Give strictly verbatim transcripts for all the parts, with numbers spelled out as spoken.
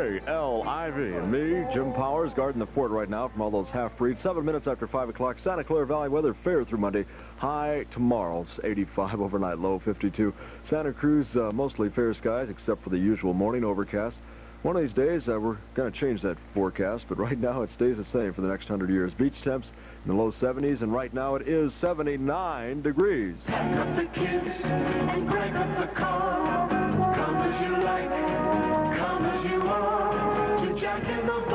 K L I V. And me, Jim Powers, guarding the fort right now from all those half-breeds. Seven minutes after five o'clock. Santa Clara Valley weather fair through Monday. High tomorrow. It's eighty-five overnight, low fifty-two. Santa Cruz, uh, mostly fair skies, except for the usual morning overcast. One of these days, uh, we're going to change that forecast, but right now it stays the same for the next hundred years. Beach temps in the low seventies, and right now it is seventy-nine degrees. Pack up the kids and crank up the car. Come as you like, come as you are, to Jack in the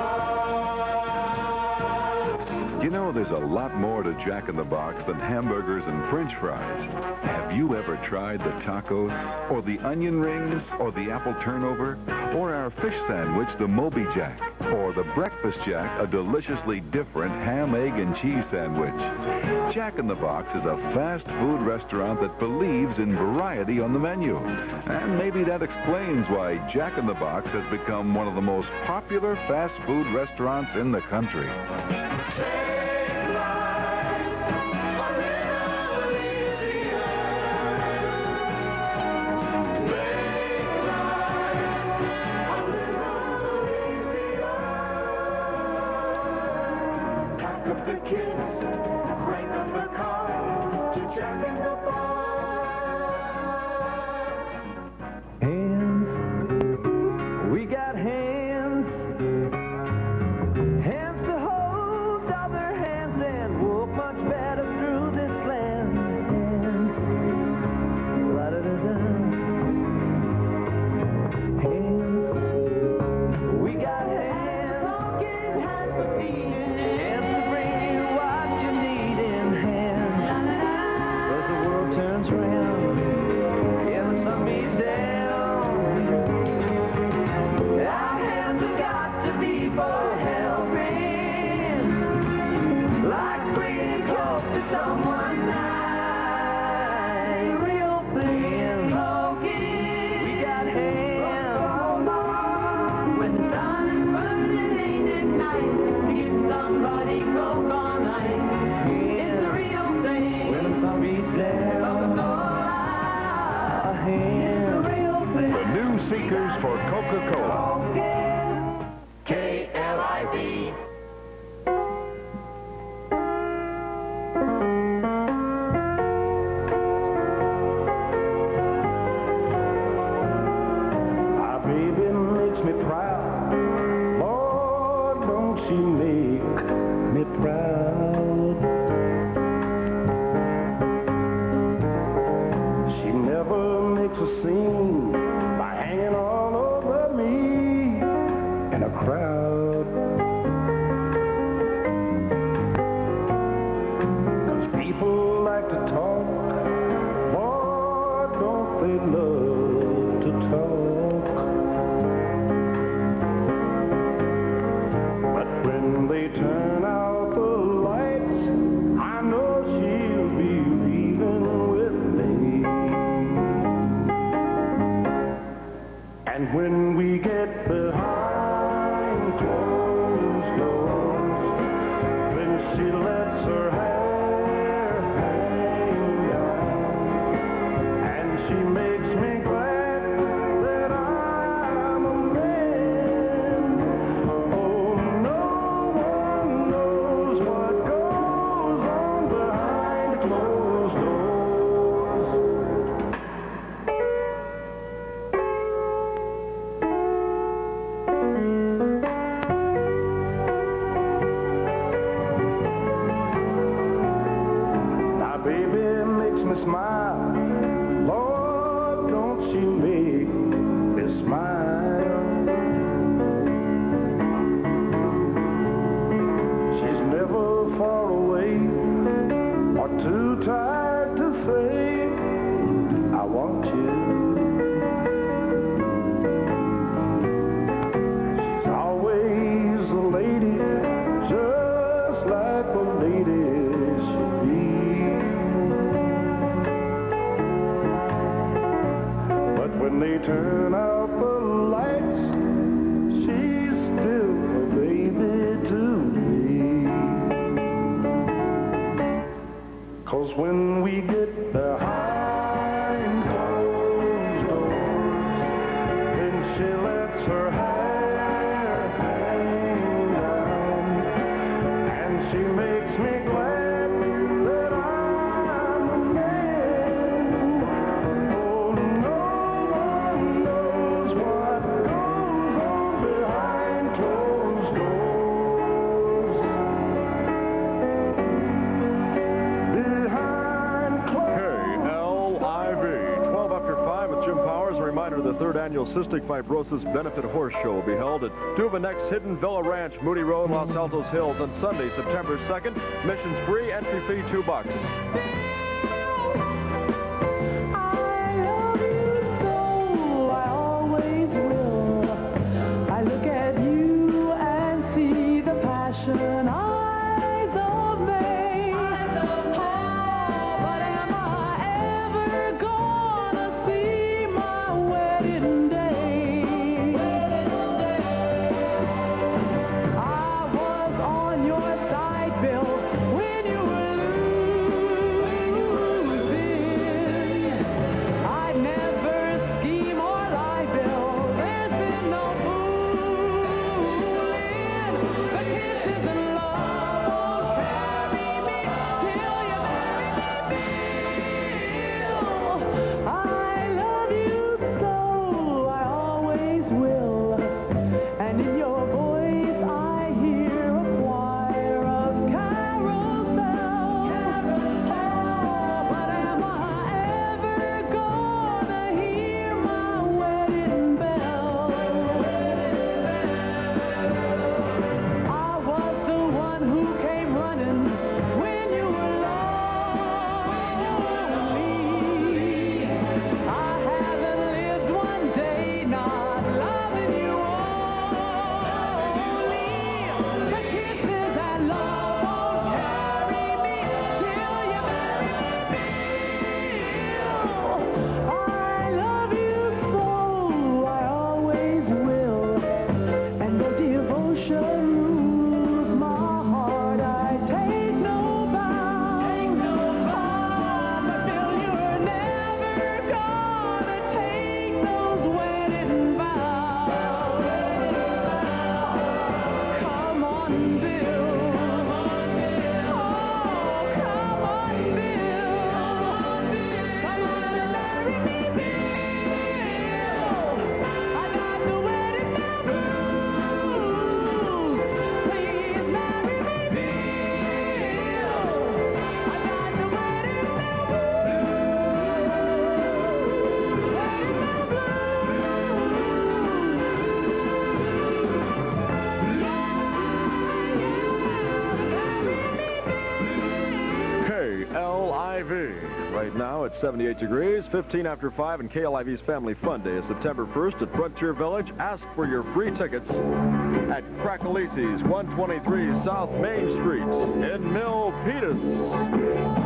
Box. You know, there's a lot more to Jack in the Box than hamburgers and French fries. Have you ever tried the tacos, or the onion rings, or the apple turnover, or our fish sandwich, the Moby Jack, or the Breakfast Jack, a deliciously different ham, egg, and cheese sandwich? Jack in the Box is a fast food restaurant that believes in variety on the menu. And maybe that explains why Jack in the Box has become one of the most popular fast food restaurants in the country. The kids, crank up the car, to Jack in the Box. Hands, we got hands, hands to hold other hands and walk much better through this land. Hands, la-da-da-da. Hands, we got hands, hands to bring you annual Cystic Fibrosis Benefit Horse Show will be held at Duvanex's Hidden Villa Ranch, Moody Road, Los Altos Hills on Sunday, September second. Admission's free, entry fee two bucks. Right now it's seventy-eight degrees, fifteen after five, and K L I V's Family Fun Day is September first at Frontier Village. Ask for your free tickets at Crackalici's, one twenty-three South Main Street in Milpitas.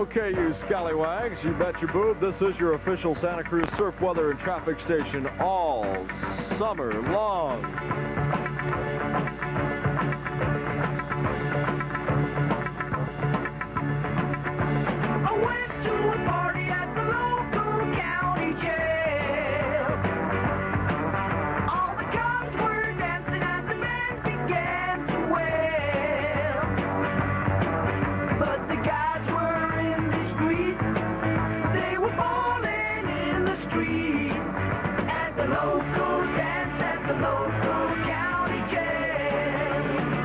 Okay, you scallywags, you bet your boob, this is your official Santa Cruz surf weather and traffic station all summer long. I went to a party at the local county jail. All the cops were dancing and the band began to wail. But the guys were indiscreet. They were falling in the street at the local dance at the local county jail.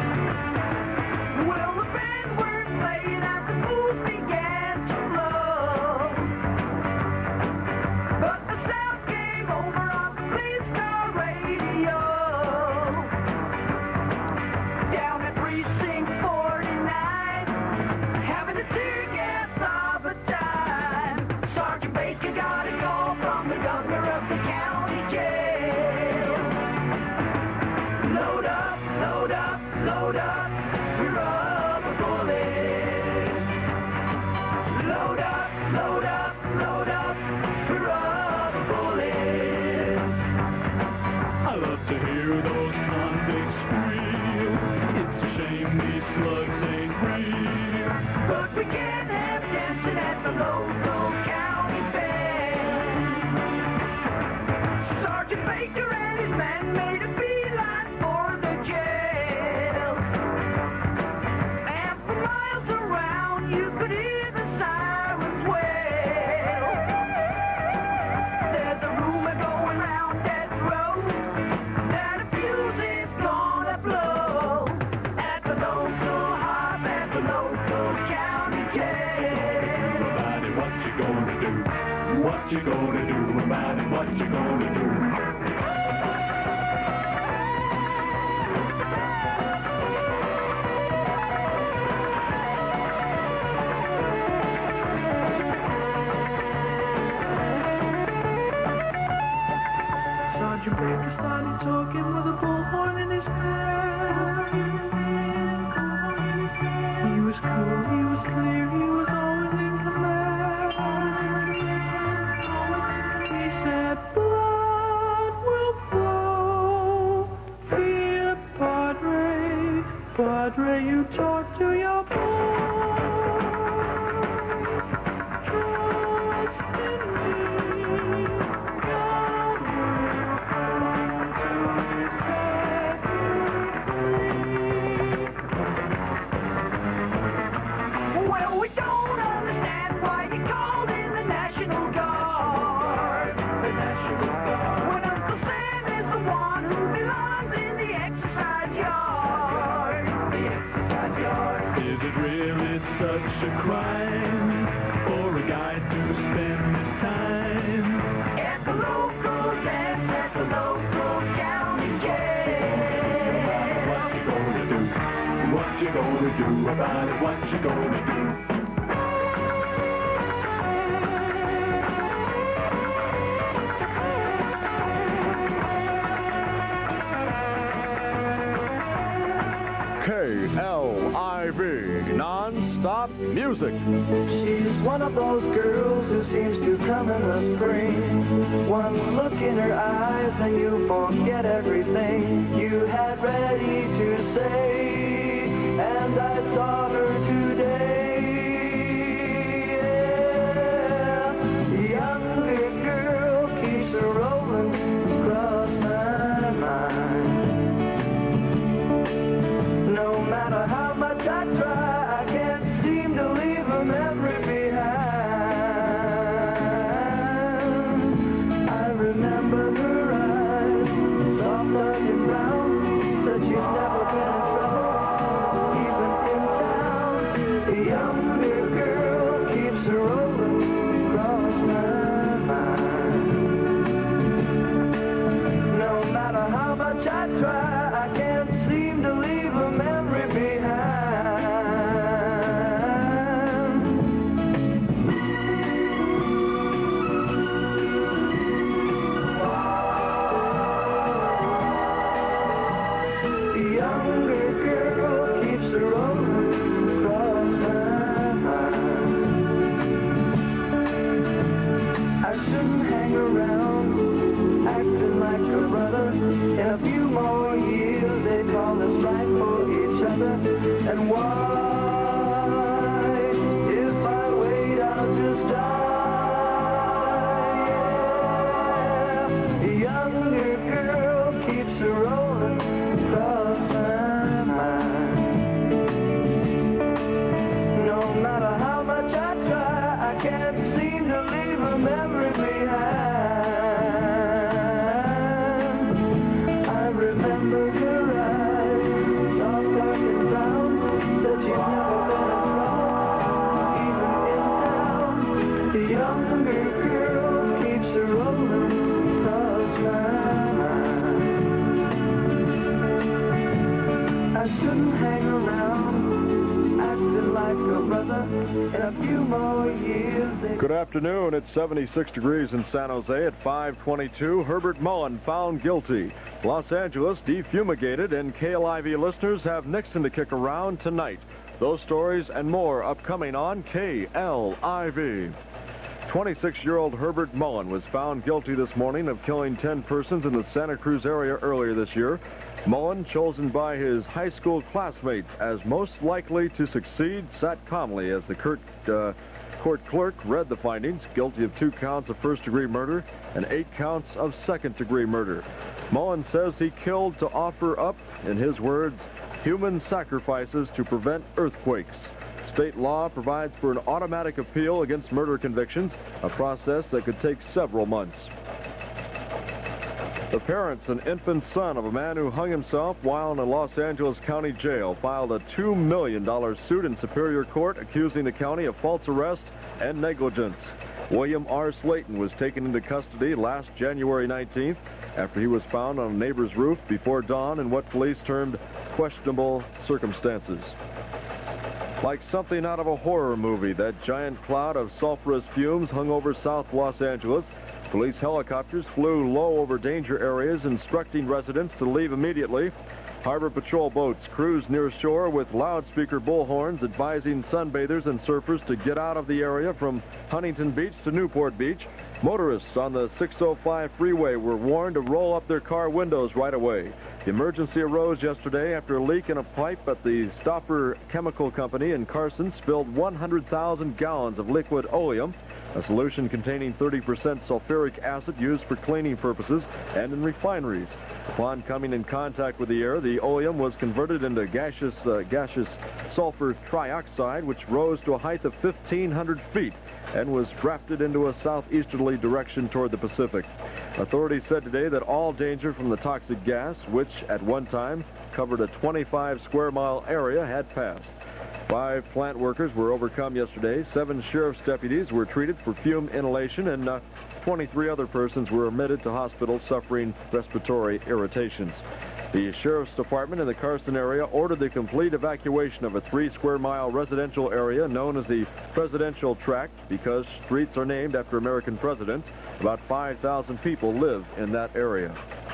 Well, the band were playing and the booze began to blow. But the sound came over on the police car radio. Down at precinct forty-nine, having the tear gas of a time. Sergeant Baker got a call from the governor of the county jail. Load up, load up, load up, your rubber bullets. Load up, load up, load up, your rubber bullets. I love to hear those convicts squeal. It's a shame these slugs ain't real. But we can't have dancing at the local county fair. Sergeant Baker and his men made a beeline for the jail. And for miles around you could hear the sirens wail. There's a rumor going round death row that a fuse is gonna blow at the local hop, at the local county jail. About it, what you gonna do? What you gonna do about it? What you gonna do? Sergeant Baker started talking with a bullhorn in his hand. He was cool, he was clear, he was always in command. He said, blood will flow, fear Padre, Padre, you talk to your boys. Trust in me, God will come to set you free. Well, we don't understand why you called in the National Guard. The National Guard. When Uncle Sam is the one who belongs in the exercise yard. The exercise yard. Is it really such a crime for a guy to spend his time at the local dance at the local county jail? What you gonna do? What you gonna do about it? What you gonna do? K L I V, non-stop music. She's one of those girls who seems to come in the spring. One look in her eyes and you forget everything you had ready to say. And I saw her today. Yeah. The younger girl keeps her rolling across my mind. No matter how much I try, I can't seem to leave a memory behind. I remember her eyes, soft onion brown, said she's never been in trouble, even in time. And why, if I wait, I'll just die. A younger girl keeps her rolling across my mind. No matter how much I try, I can't seem to leave a memory behind. I remember her eyes, soft, dark, and brown. Said she'd never been abroad, even in town. The younger girl keeps her rolling across my mind. I shouldn't hang around, acting like a brother. In a few more years, they Good afternoon. It's seventy-six degrees in San Jose at five twenty-two. Herbert Mullen found guilty. Los Angeles defumigated, and K L I V listeners have Nixon to kick around tonight. Those stories and more upcoming on K L I V. twenty-six-year-old Herbert Mullen was found guilty this morning of killing ten persons in the Santa Cruz area earlier this year. Mullen, chosen by his high school classmates as most likely to succeed, sat calmly as the court, uh, court clerk read the findings, guilty of two counts of first-degree murder and eight counts of second-degree murder. Mullen says he killed to offer up, in his words, human sacrifices to prevent earthquakes. State law provides for an automatic appeal against murder convictions, a process that could take several months. The parents and infant son of a man who hung himself while in a Los Angeles County jail filed a two million dollar suit in Superior Court accusing the county of false arrest and negligence. William R. Slayton was taken into custody last January nineteenth after he was found on a neighbor's roof before dawn in what police termed questionable circumstances. Like something out of a horror movie, that giant cloud of sulfurous fumes hung over South Los Angeles. Police helicopters flew low over danger areas, instructing residents to leave immediately. Harbor patrol boats cruised near shore with loudspeaker bullhorns advising sunbathers and surfers to get out of the area from Huntington Beach to Newport Beach. Motorists on the six oh five freeway were warned to roll up their car windows right away. The emergency arose yesterday after a leak in a pipe at the Stopper Chemical Company in Carson spilled one hundred thousand gallons of liquid oleum, a solution containing thirty percent sulfuric acid used for cleaning purposes and in refineries. Upon coming in contact with the air, the oleum was converted into gaseous, uh, gaseous sulfur trioxide, which rose to a height of fifteen hundred feet and was drafted into a southeasterly direction toward the Pacific. Authorities said today that all danger from the toxic gas, which at one time covered a twenty-five square mile area, had passed. Five plant workers were overcome yesterday. Seven sheriff's deputies were treated for fume inhalation, and uh, twenty-three other persons were admitted to hospitals suffering respiratory irritations. The Sheriff's Department in the Carson area ordered the complete evacuation of a three square mile residential area known as the Presidential Tract because streets are named after American presidents. About five thousand people live in that area.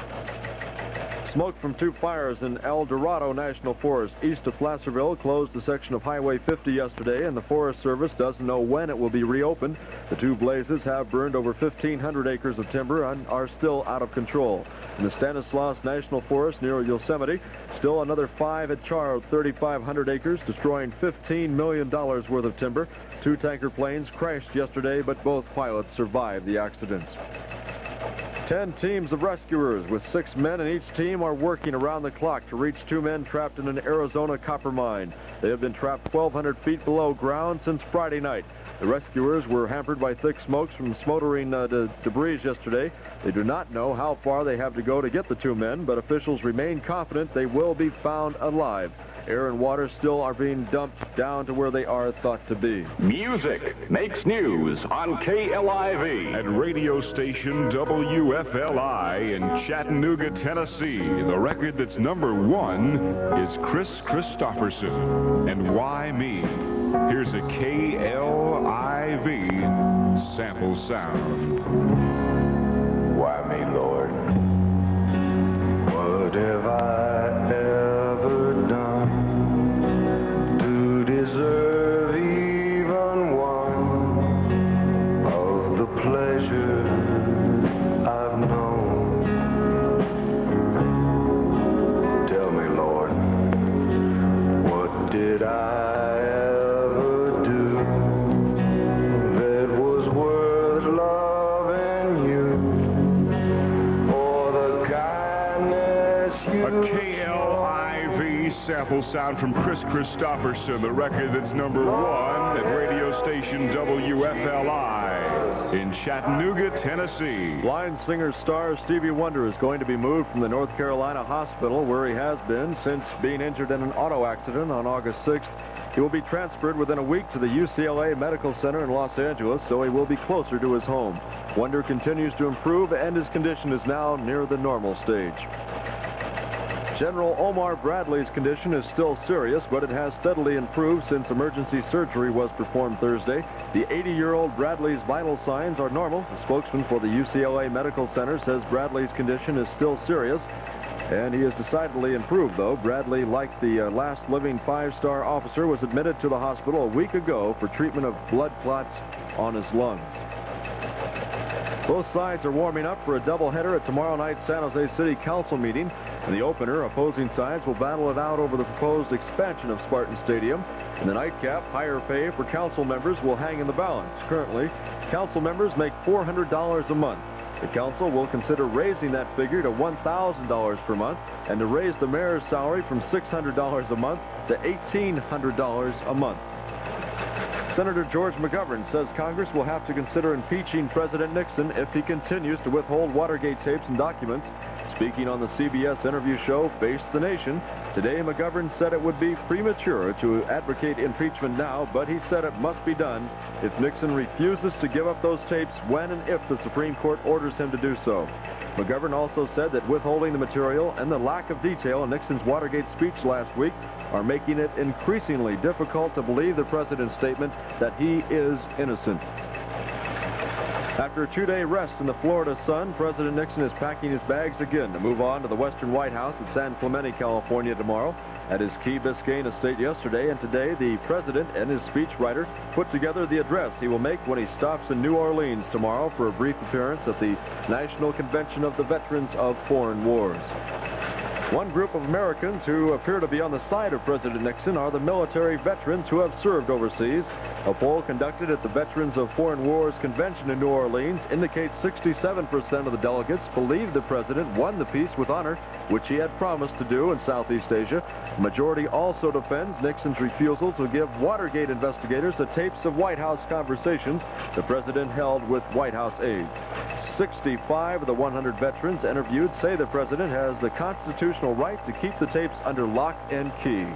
Smoke from two fires in El Dorado National Forest east of Placerville closed a section of Highway fifty yesterday, and the Forest Service doesn't know when it will be reopened. The two blazes have burned over fifteen hundred acres of timber and are still out of control. In the Stanislaus National Forest near Yosemite, still another five had charred thirty-five hundred acres, destroying fifteen million dollars worth of timber. Two tanker planes crashed yesterday, but both pilots survived the accidents. Ten teams of rescuers with six men in each team are working around the clock to reach two men trapped in an Arizona copper mine. They have been trapped twelve hundred feet below ground since Friday night. The rescuers were hampered by thick smokes from smoldering uh, de debris yesterday. They do not know how far they have to go to get the two men, but officials remain confident they will be found alive. Air and water still are being dumped down to where they are thought to be. Music makes news on K L I V. At radio station W F L I in Chattanooga, Tennessee, the record that's number one is Chris Christopherson and Why Me? Here's a K L I V sample sound. Why me, Lord? What have I ever done to deserve even one of the pleasures I've known? Tell me, Lord, what did did I ever do that was worth loving you for the kindness you A K L I V sample sound from Chris Christopherson, the record that's number one at radio station W F L I in Chattanooga, Tennessee. Blind singer star Stevie Wonder is going to be moved from the North Carolina hospital where he has been since being injured in an auto accident on August sixth. He will be transferred within a week to the U C L A Medical Center in Los Angeles, so he will be closer to his home. Wonder continues to improve, and his condition is now near the normal stage. General Omar Bradley's condition is still serious, but it has steadily improved since emergency surgery was performed Thursday. The eighty-year-old Bradley's vital signs are normal. The spokesman for the U C L A Medical Center says Bradley's condition is still serious, and he is decidedly improved, though. Bradley, like the uh, last living five-star officer, was admitted to the hospital a week ago for treatment of blood clots on his lungs. Both sides are warming up for a doubleheader at tomorrow night's San Jose City Council meeting. In the opener, opposing sides will battle it out over the proposed expansion of Spartan Stadium. In the nightcap, higher pay for council members will hang in the balance. Currently, council members make four hundred dollars a month. The council will consider raising that figure to one thousand dollars per month and to raise the mayor's salary from six hundred dollars a month to eighteen hundred dollars a month. Senator George McGovern says Congress will have to consider impeaching President Nixon if he continues to withhold Watergate tapes and documents. Speaking on the C B S interview show Face the Nation, today McGovern said it would be premature to advocate impeachment now, but he said it must be done if Nixon refuses to give up those tapes when and if the Supreme Court orders him to do so. McGovern also said that withholding the material and the lack of detail in Nixon's Watergate speech last week are making it increasingly difficult to believe the president's statement that he is innocent. After a two-day rest in the Florida sun, President Nixon is packing his bags again to move on to the Western White House at San Clemente, California tomorrow. At his Key Biscayne estate yesterday and today, the president and his speechwriter put together the address he will make when he stops in New Orleans tomorrow for a brief appearance at the National Convention of the Veterans of Foreign Wars. One group of Americans who appear to be on the side of President Nixon are the military veterans who have served overseas. A poll conducted at the Veterans of Foreign Wars Convention in New Orleans indicates sixty-seven percent of the delegates believe the president won the peace with honor, which he had promised to do in Southeast Asia. The majority also defends Nixon's refusal to give Watergate investigators the tapes of White House conversations the president held with White House aides. sixty-five of the one hundred veterans interviewed say the president has the constitutional right to keep the tapes under lock and key.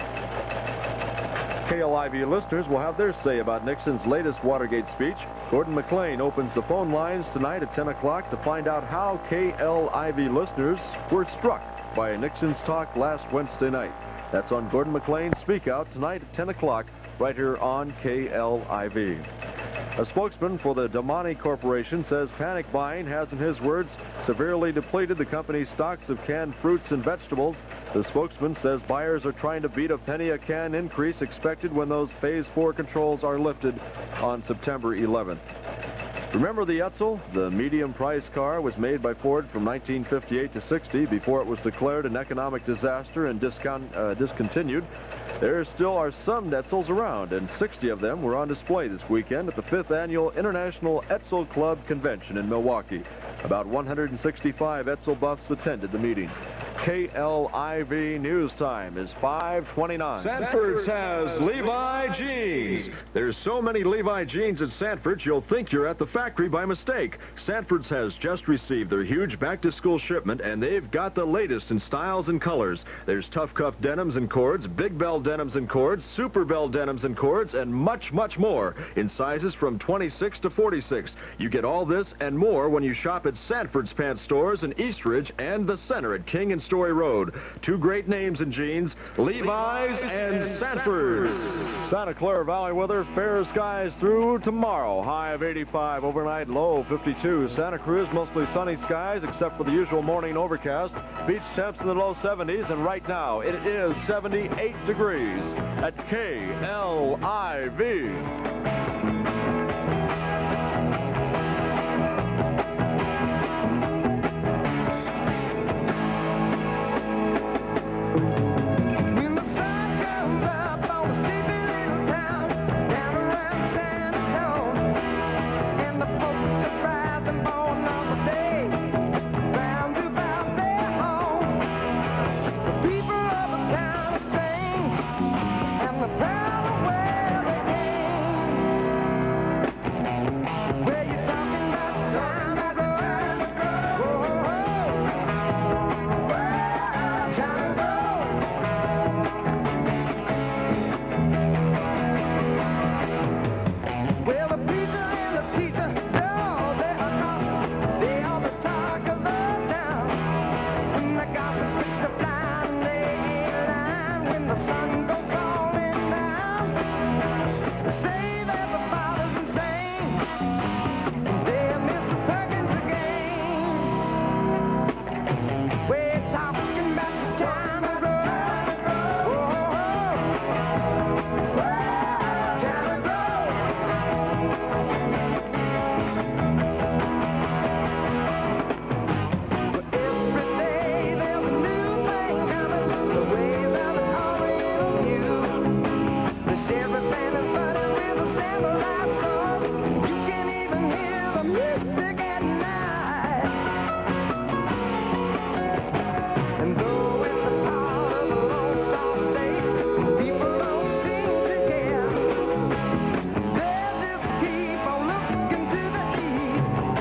K L I V listeners will have their say about Nixon's latest Watergate speech. Gordon McLean opens the phone lines tonight at ten o'clock to find out how K L I V listeners were struck by Nixon's talk last Wednesday night. That's on Gordon McLean's Speak Out tonight at ten o'clock right here on K L I V. A spokesman for the Damani Corporation says panic buying has, in his words, severely depleted the company's stocks of canned fruits and vegetables. The spokesman says buyers are trying to beat a penny a can increase expected when those phase four controls are lifted on September eleventh. Remember the Edsel? The medium-priced car was made by Ford from nineteen fifty-eight to sixty before it was declared an economic disaster and discon uh, discontinued. There still are some Edsels around, and sixty of them were on display this weekend at the fifth Annual International Edsel Club Convention in Milwaukee. About one hundred sixty-five Edsel buffs attended the meeting. K L I V News Time is five twenty-nine. Sanford's has Levi Jeans. There's so many Levi jeans at Sanford's, you'll think you're at the factory by mistake. Sanford's has just received their huge back-to-school shipment, and they've got the latest in styles and colors. There's Tough Cuff denims and cords, Big Bell denims and cords, Super Bell denims and cords, and much, much more in sizes from twenty-six to forty-six. You get all this and more when you shop at Sanford's Pants Stores in Eastridge and the Center at King and Story Road. Two great names in jeans, Levi's and Sanford's. Santa Clara Valley weather, fair skies through tomorrow. High of eighty-five, overnight low fifty-two. Santa Cruz, mostly sunny skies except for the usual morning overcast. Beach temps in the low seventies, and right now it is seventy-eight degrees at K L I V. When the sun comes up, I sun goes falling down. They say that the father's insane. They're Mister Perkins again. We're talking about the time to grow. Oh, oh, oh. Time to grow. Every day there's a new thing coming, the waves of the Orient view. The sheriff and his buddy with a samurai sword. You can even hear the music at night. And though it's a part of the Lone Star State, people don't seem to care. They'll just keep on looking to the east.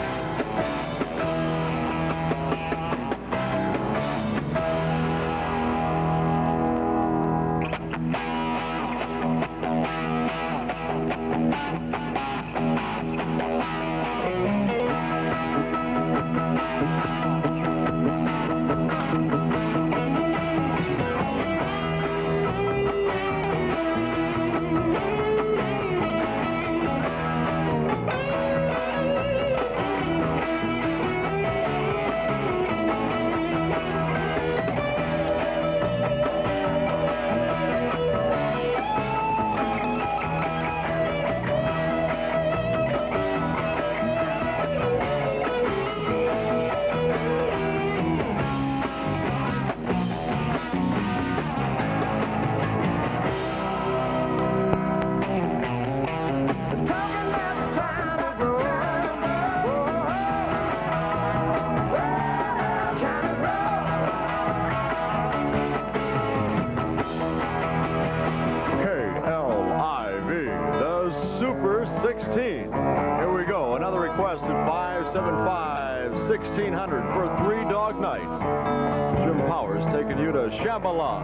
Talking about the time to grow. Oh, oh, time to grow. K L I V, the Super sixteen. Here we go. Another request at five seven five, sixteen hundred for Three Dog Night. Jim Powers taking you to Shambhala.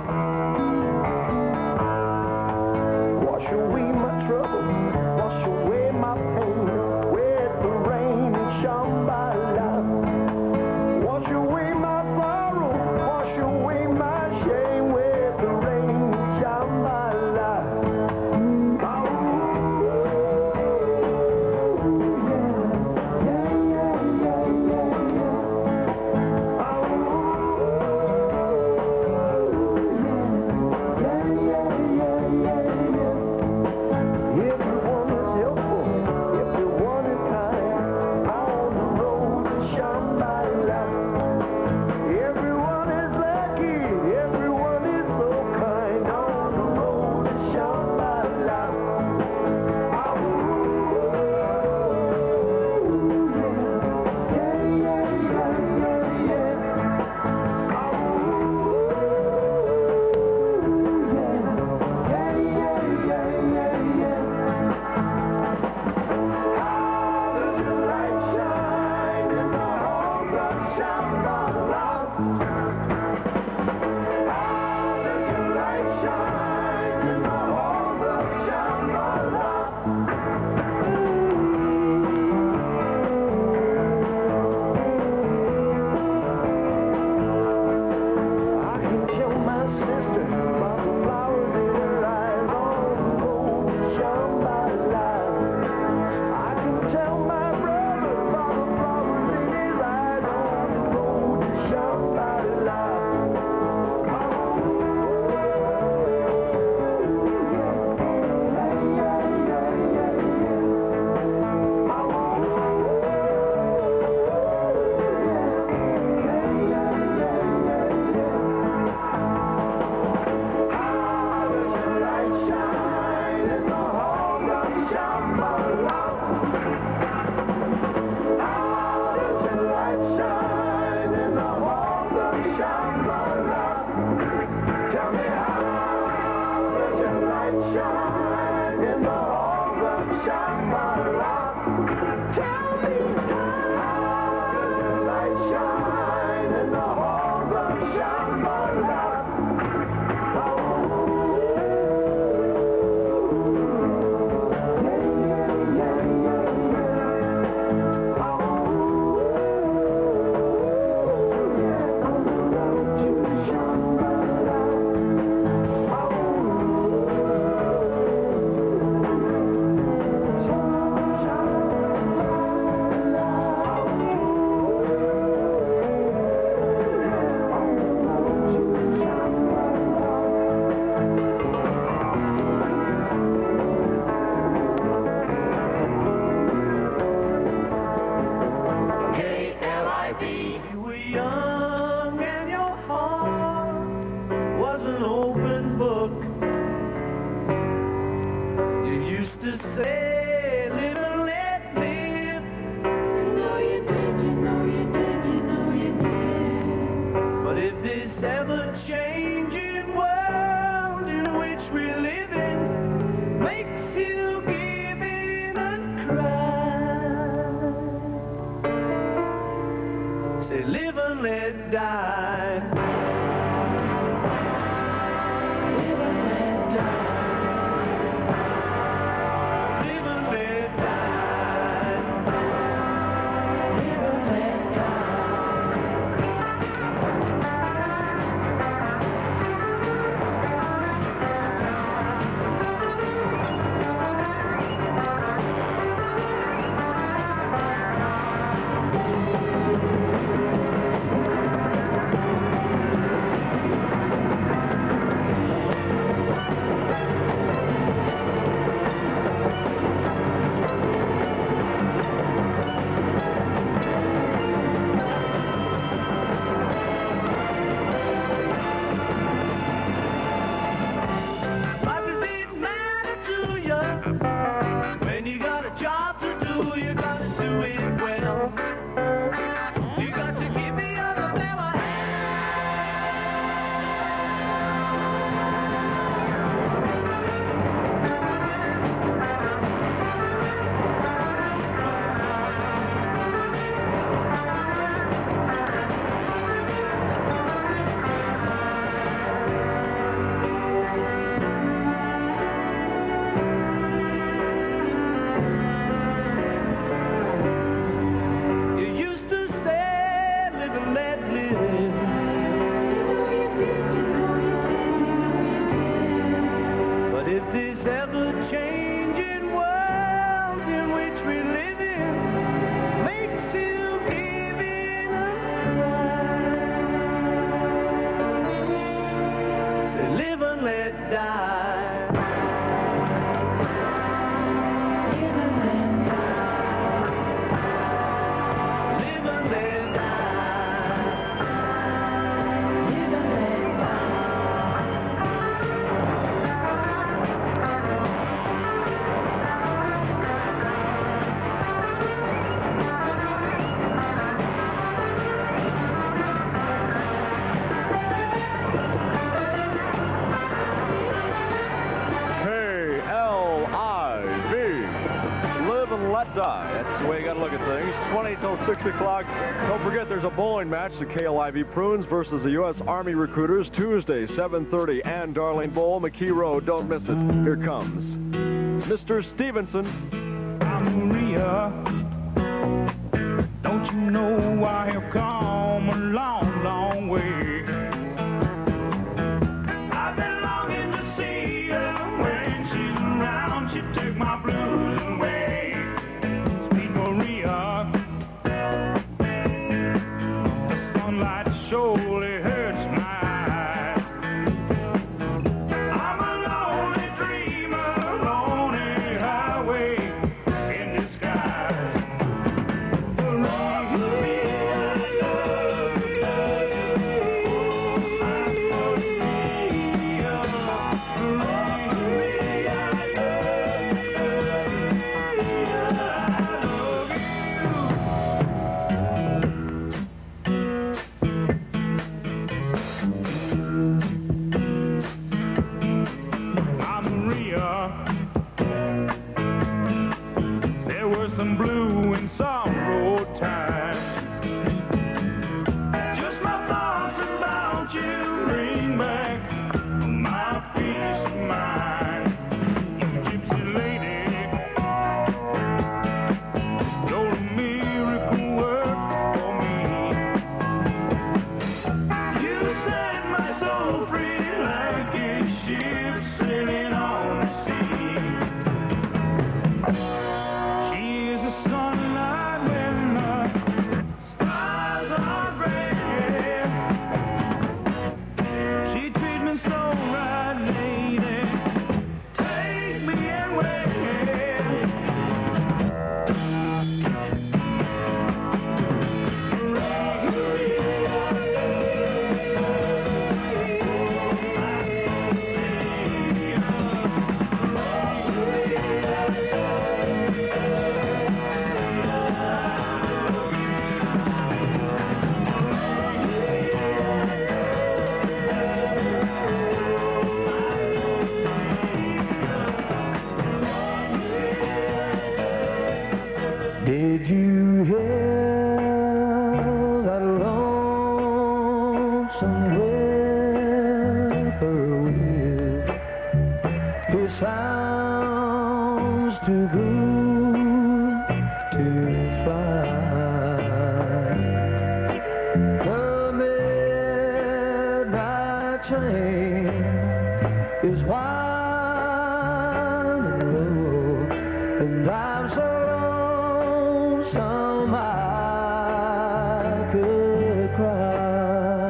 Wash away my trouble, wash away my pain, with the rain in Shambhala. Wash away my sorrow, wash away my shame, with the rain in Shambhala. Oh, yeah, yeah, yeah, yeah, yeah. Oh, yeah, yeah, let die. Live and let die. Live and let die. Live and let Die. That's the way you got to look at things. twenty till six o'clock. Don't forget there's a bowling match. The K L I V Prunes versus the U S Army Recruiters. Tuesday, seven thirty. And Darling Bowl, McKee Road. Don't miss it. Here comes Mister Stevenson. I'm Maria. Don't you know I have come a long, long way? I've been longing to see her. When she's around, she take my blues away. Surely hurts my eyes. I'm a lonely dreamer, lonely highway in disguise. too blue to fly. The midnight train is wide and low, and I'm so lonesome I could cry.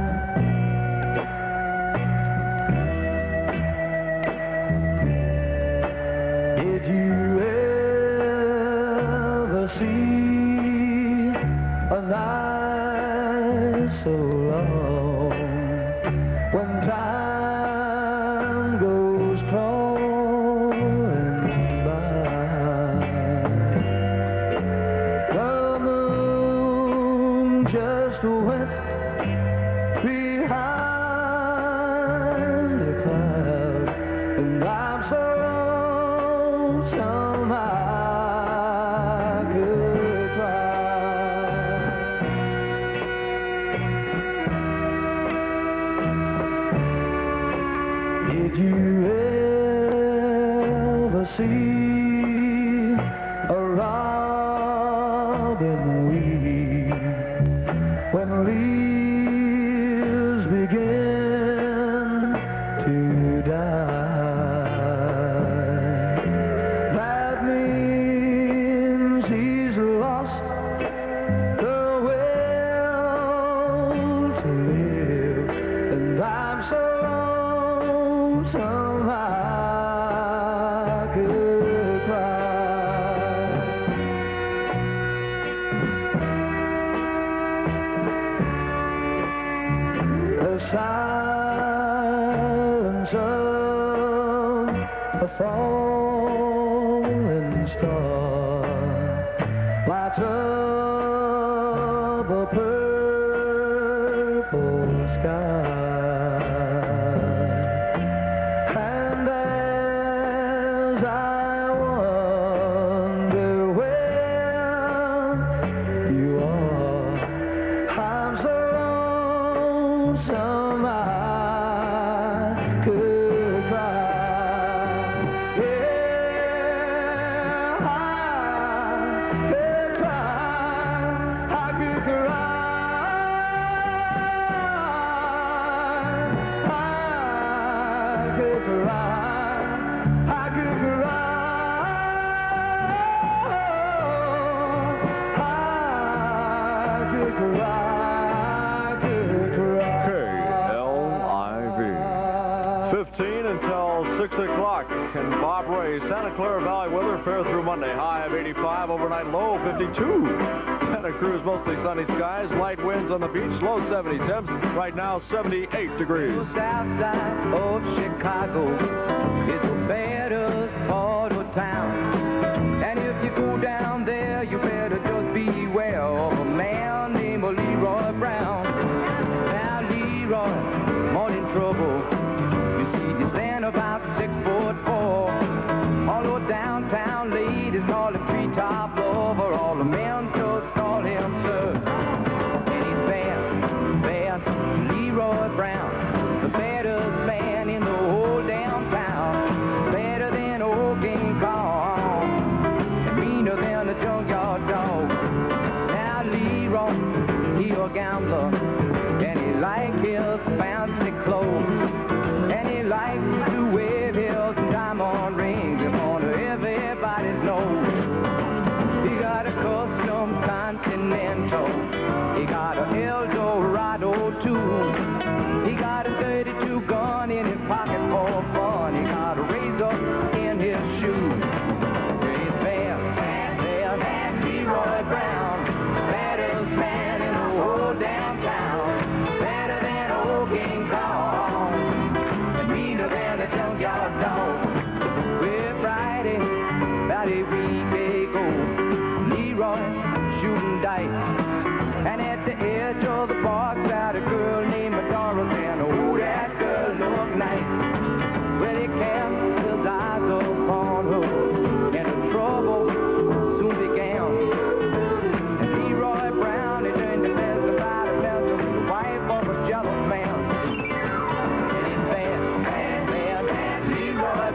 Did you ever see a night so long when time goes crawling by? The moon just went behind a cloud, and I'm so lonesome I could cry. Did you ever see a robin weep when leaves begin to die? That means he's lost the will to live, and I'm so lonesome I could cry. The silence of a falling star lights up a purple sky. And as I wonder where you are, I'm so lonesome I could cry. Yeah, I could cry. I could cry. I could cry. I could cry. I could cry. Could cry. K L I V. fifteen until six o'clock. And Bob Ray, Santa Clara Valley weather fair through Monday. High of eighty-five, overnight low fifty-two. Santa Cruz, mostly sunny skies. Light winds on the beach, low seventy temps. Right now, seventy-eight degrees. Just outside of Chicago is the baddest part of town. And if you go down there, you better just beware of a man named Leroy Brown. Now Leroy, morning trouble. You see, you stand about six foot four. All the downtown ladies call him treetop lover. All the men just call him sir. And he's bad, bad, Leroy Brown, the baddest man in the whole damn town. Better than old King Kong, and meaner than a junkyard dog. Now Leroy, he a gambler, and he like his fancy clothes, and he likes to wear his diamond rings in front of everybody's nose. He got a custom Continental, he got a Eldorado too. He got a thirty-two gun in his pocket for fun. He got a razor in his shoe. He's bad, bad, bad, Leroy Brown, baddest man in the whole damn town. Better than old King Kong, and meaner than a junkyard dog. Well, Friday, about a week ago, Leroy shooting dice, and at the edge of the park sat a girl named Doris, and oh, that girl looked nice. Well, he cast his eyes upon her, and the trouble soon began. And Leroy Brown, he turned to dance about a mess with the wife of a jealous man. And he's bad, bad, bad, bad, Leroy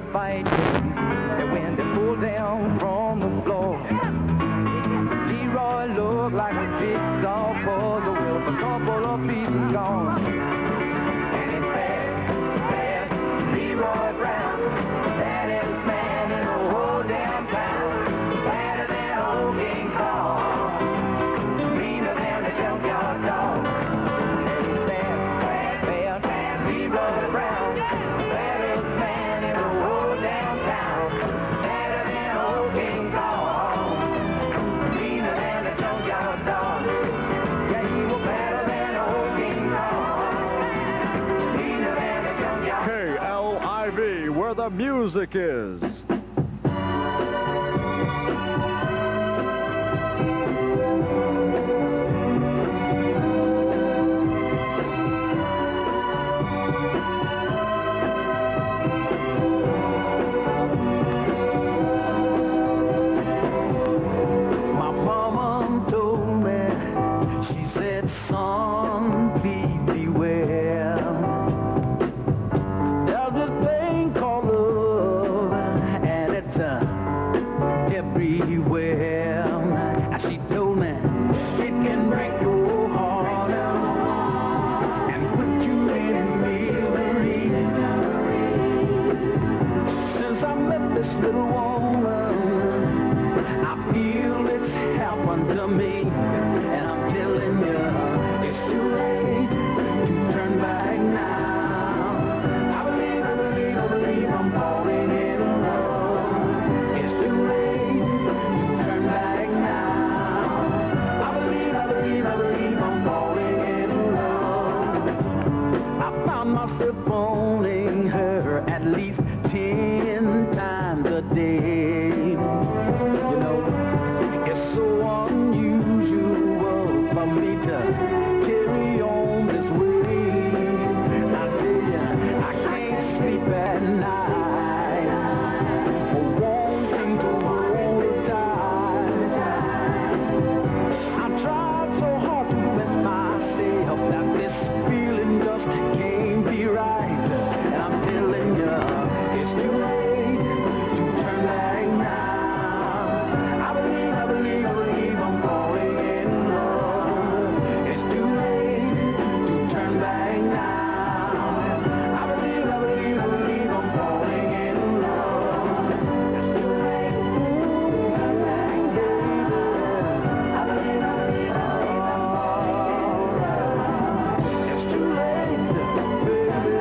fight when they pull down from the floor. Leroy looked like a jigsaw puzzle with a couple of pieces gone. And it's bad, bad, Leroy Brown, baddest man in the whole damn town, badder than old King Kong, meaner than the junkyard dog. And it's bad, bad, bad, bad, Leroy Brown, baddest man in the whole damn town, badder than old King Kong, meaner than the junkyard dog. Yeah, he was better than old King Kong, meaner than the junkyard. K L I V, where the music is. My mama told me, she said, son, be beware. There's this thing called love, and it's uh, everywhere. And she told me, it can break your heart and put you in misery. Since I met this little woman, I feel it's happened to me, and I'm telling you, it's too late to turn back now. I believe, I believe, I believe I'm falling in love. It's too late to turn back now. I believe, I believe, I believe I'm falling in love. I found myself phoning her at least ten times a day. You know, it's so unusual for me to carry on this way. I tell you, I can't sleep at night, wanting to hold her tight. I tried so hard to convince myself that this feeling just can't be right. And I'm telling you, it's too late to turn back now. I believe, I believe, I believe I'm falling in love. It's too late to turn back now. I believe, I believe, I believe I'm falling in love. It's too late to turn back now. I believe, I believe, I believe I'm falling in love. It's too late, baby.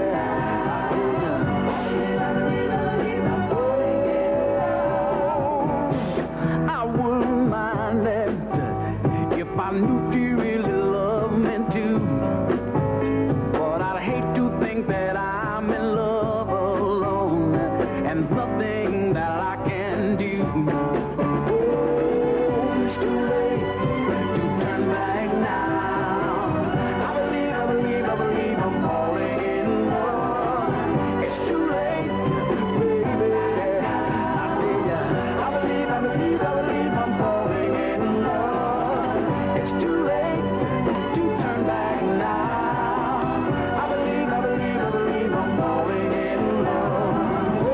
I wouldn't mind that if I knew you really loved me too. But I'd hate to think that I'm in love alone and nothing that I can do. It's too late to turn back now. I believe, I believe, I believe I'm falling in love. It's too late, baby. I tell ya, I believe, I believe, I believe I'm falling in love. It's too late to turn back now. I believe, I believe, I believe I'm falling in love. Oh,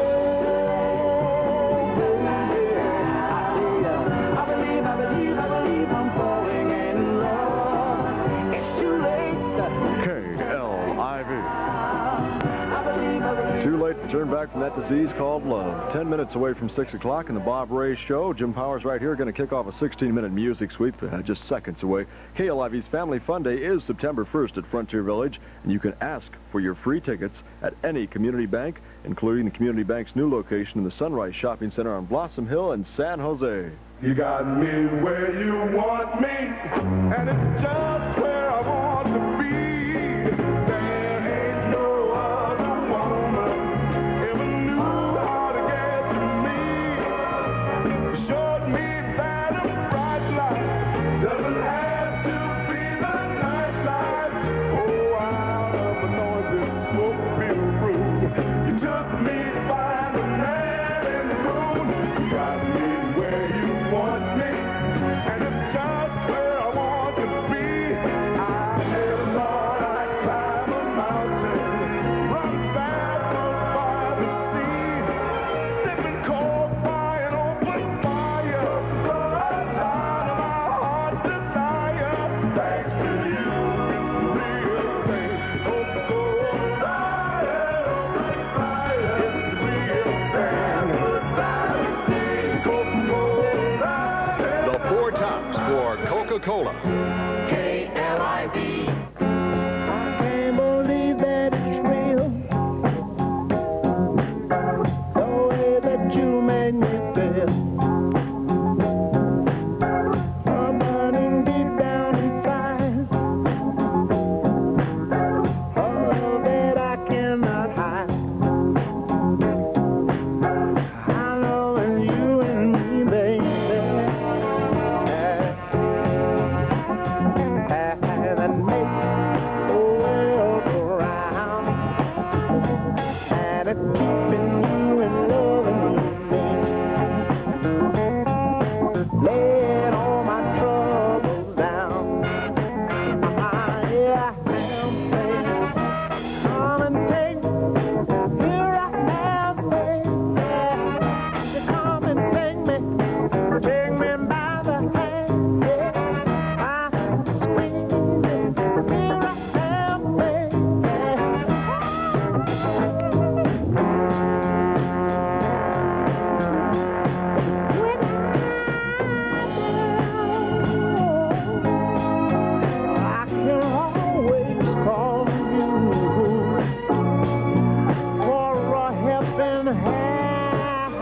baby, I tell ya, I believe, I believe, I believe I'm falling in love. It's too late. K L I V. I believe, I believe. Too late to turn back from that disease called love. Ten minutes away from six o'clock in the Bob Ray Show. Jim Powers right here going to kick off a sixteen-minute music sweep uh, just seconds away. K L I V's Family Fun Day is September first at Frontier Village, and you can ask for your free tickets at any community bank, including the community bank's new location in the Sunrise Shopping Center on Blossom Hill in San Jose. You got me where you want me, and it's just where I want to be. There ain't no other woman ever knew how to get to me. You showed me that a bright light doesn't have to be the night light. Oh, out of a noisy, smoke-filled room, you took me to find a man in the moon. You got me where you want me, and it's just where I want to be. Coca-Cola. K L I V. I can't believe that it's real. The way that you made me feel. I'm burning deep down inside. A love that I cannot hide. I know it's you and me, baby. That makes the world go round. And it's keeping you in love and me. Laying all my troubles down. Ah, yeah, I am baby. Come and take me. Here I am, baby. Come and take me. Take me by the hand. Yeah, I'm sweet. Here I am, baby. I can always call you for a helping hand.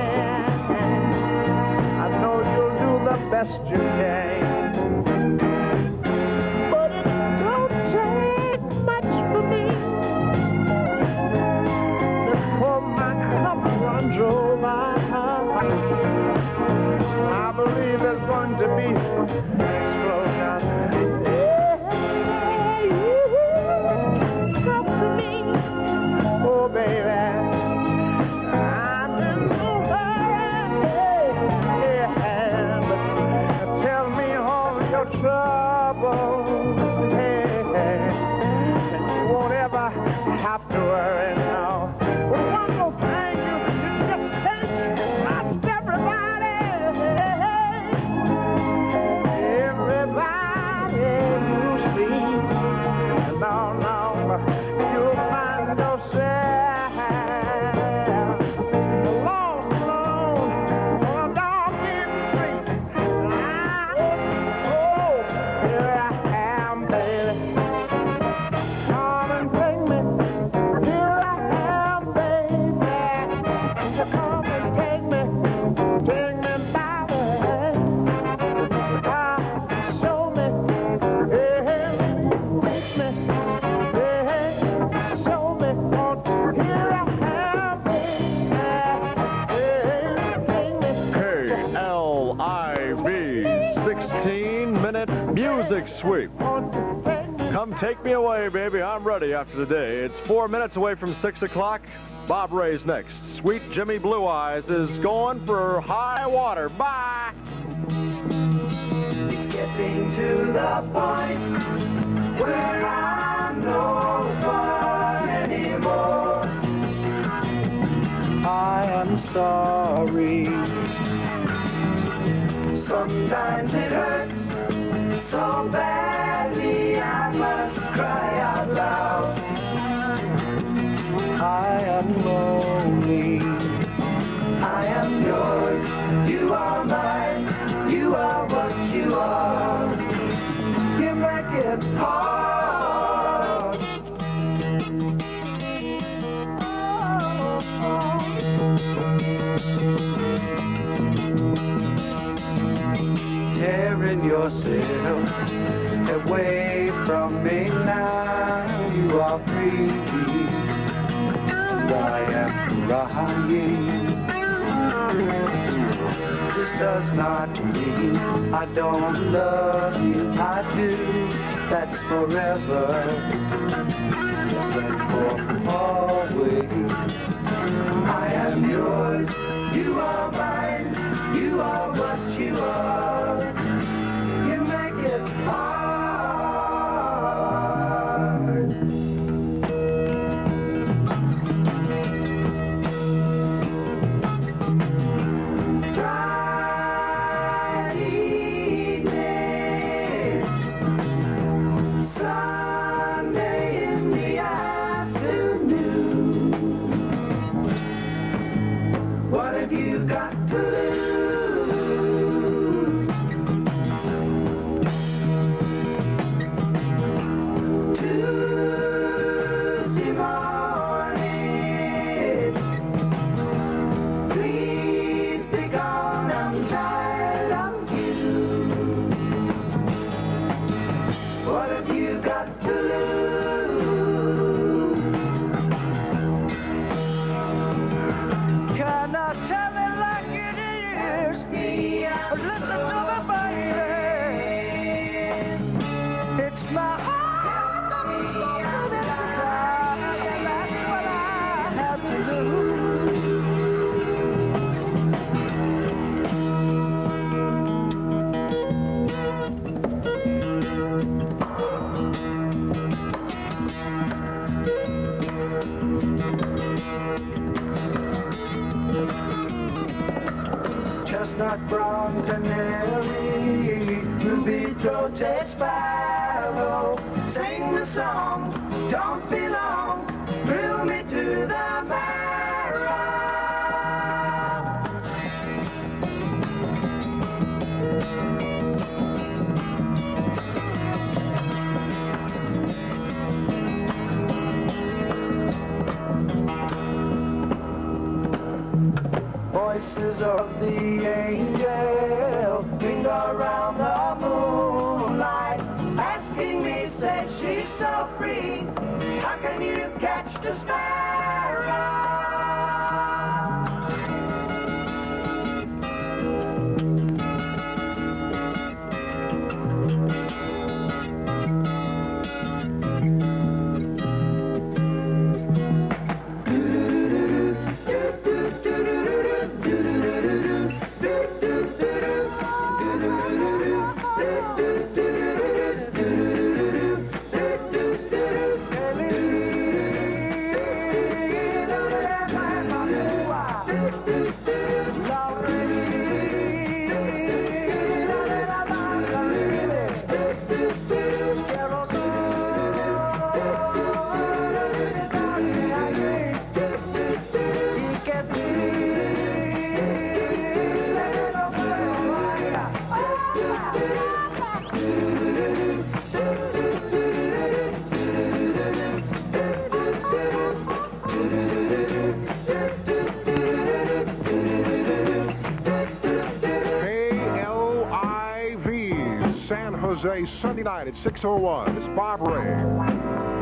I know you'll do the best you can. But it don't take much for me before my cup runs over. I believe there's going to be an explosion. Yeah, you come to me, oh baby. I'm in no hurry. Yeah, but tell me all your troubles. Yeah, and you won't ever have to worry now. Well, one more thing, you, you just can't trust everybody. Everybody you see. No, no, you'll find yourself lost alone on a dark end street. Oh, here I am, baby. Come and take me. Here I am, baby. Come and take me. Take me by the hand. Ah, show me. Hey, take me. Hey, show me. Oh, here I am, baby. Hey, take me. K L I V, sixteen minute music sweep. Come take me away, baby. I'm ready after the day. It's four minutes away from six o'clock. Bob Ray's next. Sweet Jimmy Blue Eyes is going for high water. Bye. It's getting to the point where I'm no fun anymore. I am sorry. Sometimes it hurts so badly I must cry out loud. I am lonely. I am yours, you are mine, you are what you are. You make it hard. Tearing yourself away from me now. You are free, and I am crying. This does not mean I don't love you. I do. That's forever. Yes, and for always. I am yours, you are mine, you are what you are. You make it hard. Friday, Sunday in the afternoon. What have you got to lose? Listen to me, baby. It's my heart that's something it's a die, and that's what I have to do. Chestnut brown canary, Lubito takes sparrow. Sing the song, don't be long, thrill me to the marrow. Voices of the angel ring around the moonlight, asking me, say she's so free, how can you catch the sparrow? San Jose, Sunday night at six oh one. It's Bob Ray.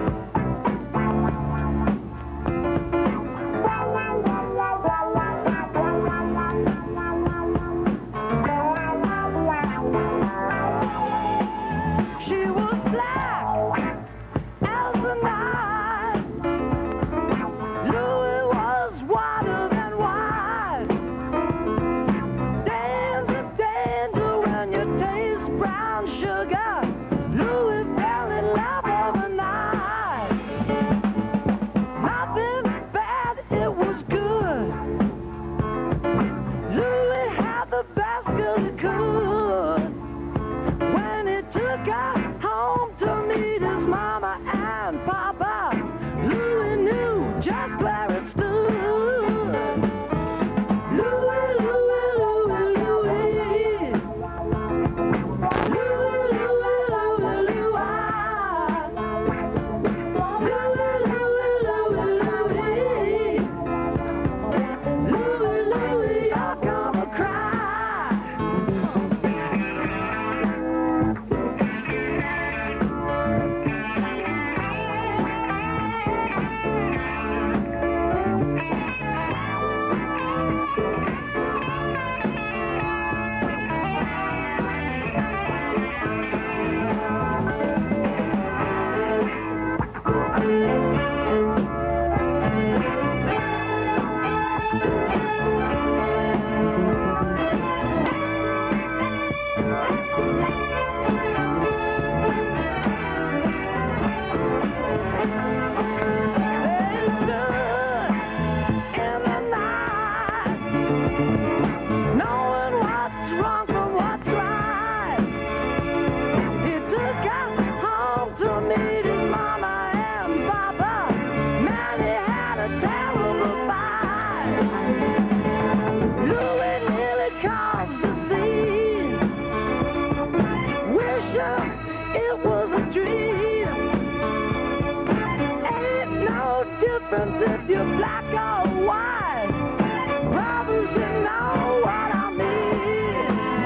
If you're black or white, brothers, you know what I mean.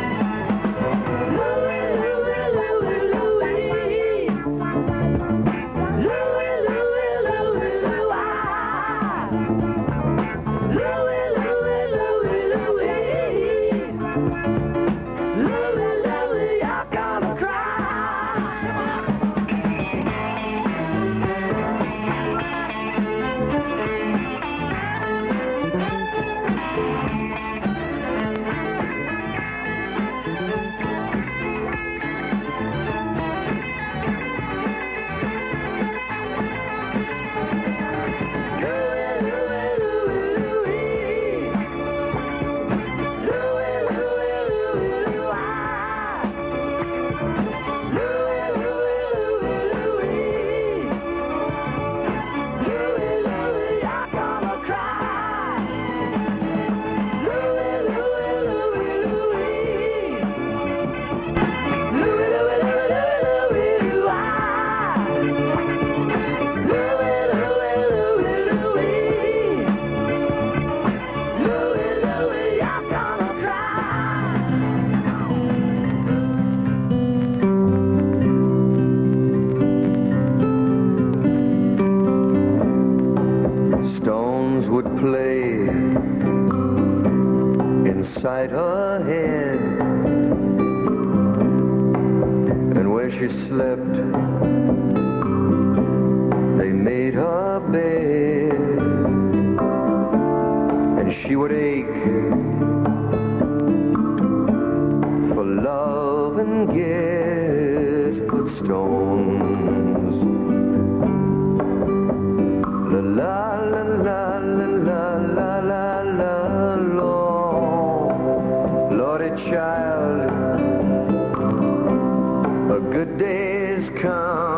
Louie, Louie, Louie, Louie. Louie, Louie, Louie, Louie. Louie, Louie, Louie, Louie. head. And where she slept, they made her bed. And she would ache for love and get good stones. La la la la la la la la la, Lordy child, a good day's come.